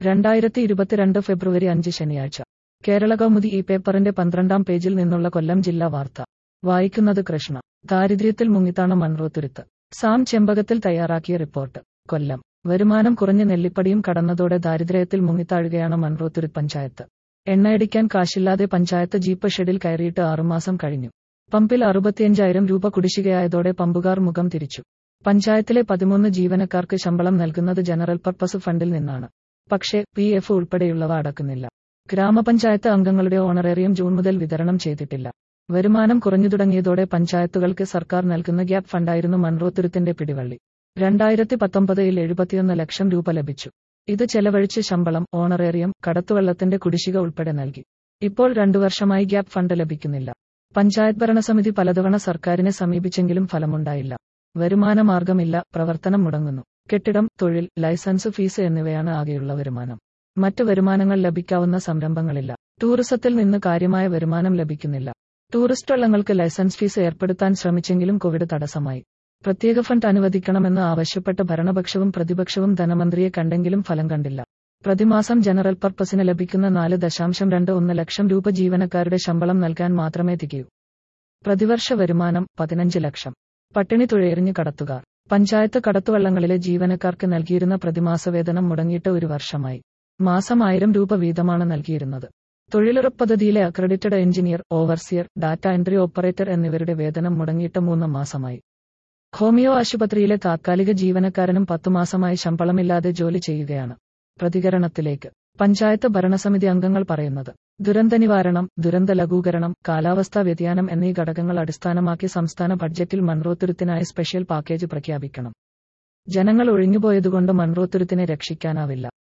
2022 ഫെബ്രുവരി 5 ശനിയാഴ്ച കേരളകൗമുദി ഈ പേപ്പറിന്റെ 12-ാം പേജിൽ നിന്നുള്ള കൊല്ലം ജില്ലാ വാർത്ത വായിക്കുന്നത് കൃഷ്ണ. ദാരിദ്ര്യത്തിൽ മുങ്ങിത്താണ് മൺറോത്തുരുത്ത്. സാം ചെമ്പകത്തിൽ തയ്യാറാക്കിയ റിപ്പോർട്ട്. കൊല്ലം. വരുമാനം കുറഞ്ഞ് നെല്ലിപ്പടിയും കടന്നതോടെ ദാരിദ്ര്യത്തിൽ മുങ്ങിത്താഴുകയാണ് മൺറോത്തുരുത്ത് പഞ്ചായത്ത്. എണ്ണയടിക്കാൻ കാശില്ലാതെ പഞ്ചായത്ത് ജീപ്പ് ഷെഡിൽ കയറിയിട്ട് 6 മാസം കഴിഞ്ഞു. പമ്പിൽ 65,000 രൂപ കുടിശ്ശികയായതോടെ പമ്പുകാർ മുഖം തിരിച്ചു. പഞ്ചായത്തിലെ 13 ജീവനക്കാർക്ക് ശമ്പളം നൽകുന്നത് ജനറൽ പർപ്പസ് ഫണ്ടിൽ നിന്നാണ്. പക്ഷേ PF ഉൾപ്പെടെയുള്ളവ അടക്കുന്നില്ല. ഗ്രാമപഞ്ചായത്ത് അംഗങ്ങളുടെ ഓണറേറിയം ജൂൺ മുതൽ വിതരണം ചെയ്തിട്ടില്ല. വരുമാനം കുറഞ്ഞു തുടങ്ങിയതോടെ പഞ്ചായത്തുകൾക്ക് സർക്കാർ നൽകുന്ന ഗ്യാപ് ഫണ്ടായിരുന്നു മൺറോത്തുരുത്തിന്റെ പിടിവള്ളി. 2019-ൽ 71 ലക്ഷം രൂപ ലഭിച്ചു. ഇത് ചെലവഴിച്ച് ശമ്പളം, ഓണറേറിയം, കടത്തുവള്ളത്തിന്റെ കുടിശ്ശിക ഉൾപ്പെടെ നൽകി. ഇപ്പോൾ 2 വർഷമായി ഗ്യാപ് ഫണ്ട് ലഭിക്കുന്നില്ല. പഞ്ചായത്ത് ഭരണസമിതി പലതവണ സർക്കാരിനെ സമീപിച്ചെങ്കിലും ഫലമുണ്ടായില്ല. വരുമാന മാർഗമില്ല, പ്രവർത്തനം മുടങ്ങുന്നു. കെട്ടിടം, തൊഴിൽ, ലൈസൻസ് ഫീസ് എന്നിവയാണ് ആകെയുള്ള വരുമാനം. മറ്റ് വരുമാനങ്ങൾ ലഭിക്കാവുന്ന സംരംഭങ്ങളില്ല. ടൂറിസത്തിൽ നിന്ന് കാര്യമായ വരുമാനം ലഭിക്കുന്നില്ല. ടൂറിസ്റ്റ് വള്ളങ്ങൾക്ക് ലൈസൻസ് ഫീസ് ഏർപ്പെടുത്താൻ ശ്രമിച്ചെങ്കിലും കോവിഡ് തടസ്സമായി. പ്രത്യേക ഫണ്ട് അനുവദിക്കണമെന്ന് ആവശ്യപ്പെട്ട് ഭരണപക്ഷവും പ്രതിപക്ഷവും ധനമന്ത്രിയെ കണ്ടെങ്കിലും ഫലം കണ്ടില്ല. പ്രതിമാസം ജനറൽ പർപ്പസിന് ലഭിക്കുന്ന 4.21 ലക്ഷം രൂപ ജീവനക്കാരുടെ ശമ്പളം നൽകാൻ മാത്രമേ തികയൂ. പ്രതിവർഷ വരുമാനം 15 ലക്ഷം. പട്ടിണി തുഴയെറിഞ്ഞ് കടത്തുകാർ. പഞ്ചായത്ത് കടത്തുവള്ളങ്ങളിലെ ജീവനക്കാർക്ക് നൽകിയിരുന്ന പ്രതിമാസ വേതനം മുടങ്ങിയിട്ട് 1 വർഷമായി. മാസം 1000 രൂപ വീതമാണ് നൽകിയിരുന്നത്. തൊഴിലുറപ്പ് പദ്ധതിയിലെ accredited engineer, overseer, data entry operator എന്നിവരുടെ വേതനം മുടങ്ങിയിട്ട് 3 മാസമായി. ഹോമിയോ ആശുപത്രിയിലെ താത്കാലിക ജീവനക്കാരനും 10 മാസമായി ശമ്പളമില്ലാതെ ജോലി ചെയ്യുകയാണ്. പ്രതികരണത്തിലേക്ക്. പഞ്ചായത്ത് ഭരണസമിതി അംഗങ്ങൾ പറയുന്നത്. ദുരന്തനിവാരണം, ദുരന്ത ലഘൂകരണം, കാലാവസ്ഥാ വ്യതിയാനം എന്നീ ഘടകങ്ങൾ അടിസ്ഥാനമാക്കി സംസ്ഥാന ബഡ്ജറ്റിൽ മൺറോത്തുരുത്തിനായി സ്പെഷ്യൽ പാക്കേജ് പ്രഖ്യാപിക്കണം. ജനങ്ങൾ ഒഴിഞ്ഞുപോയതുകൊണ്ട് മൺറോത്തുരുത്തിനെ രക്ഷിക്കാനാവില്ല.